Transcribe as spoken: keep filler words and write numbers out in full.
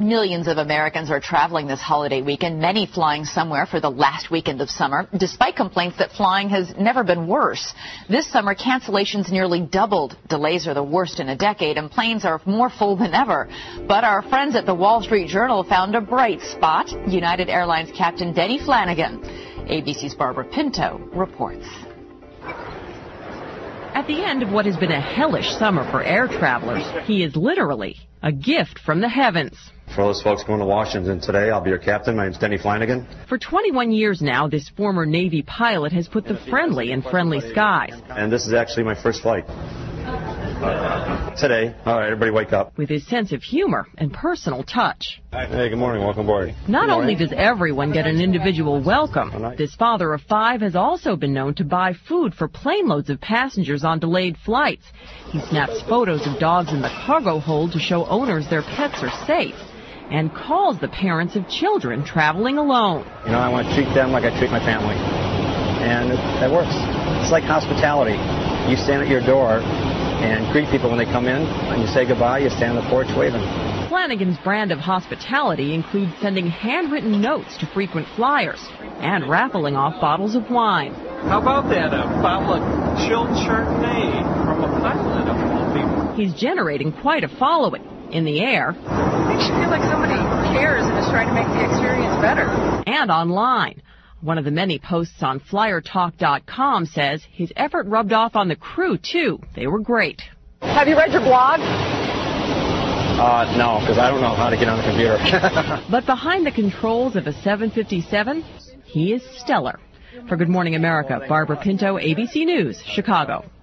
Millions of Americans are traveling this holiday weekend, many flying somewhere for the last weekend of summer, despite complaints that flying has never been worse. This summer, cancellations nearly doubled. Delays are the worst in a decade, and planes are more full than ever. But our friends at the Wall Street Journal found a bright spot. United Airlines Captain Denny Flanagan. A B C's Barbara Pinto reports. At the end of what has been a hellish summer for air travelers, he is literally a gift from the heavens. For those folks going to Washington today, I'll be your captain. My name's Denny Flanagan. For twenty-one years now, this former Navy pilot has put the friendly in friendly skies. And this is actually my first flight. Today. All right, everybody wake up. With his sense of humor and personal touch. Hey, good morning. Welcome aboard. Not only does everyone get an individual welcome, this father of five has also been known to buy food for plane loads of passengers on delayed flights. He snaps photos of dogs in the cargo hold to show owners their pets are safe, and calls the parents of children traveling alone. You know, I want to treat them like I treat my family. And it, that works. It's like hospitality. You stand at your door and greet people when they come in. When you say goodbye, you stand on the porch waving. Flanagan's brand of hospitality includes sending handwritten notes to frequent flyers and raffling off bottles of wine. How about that, a bottle of chilled Chardonnay from a pilot of all people? He's generating quite a following in the air. It makes you feel like somebody cares and is trying to make the experience better. And online. One of the many posts on flyer talk dot com says his effort rubbed off on the crew, too. They were great. Have you read your blog? Uh, no, because I don't know how to get on the computer. But behind the controls of a seven fifty-seven, he is stellar. For Good Morning America, Barbara Pinto, A B C News, Chicago.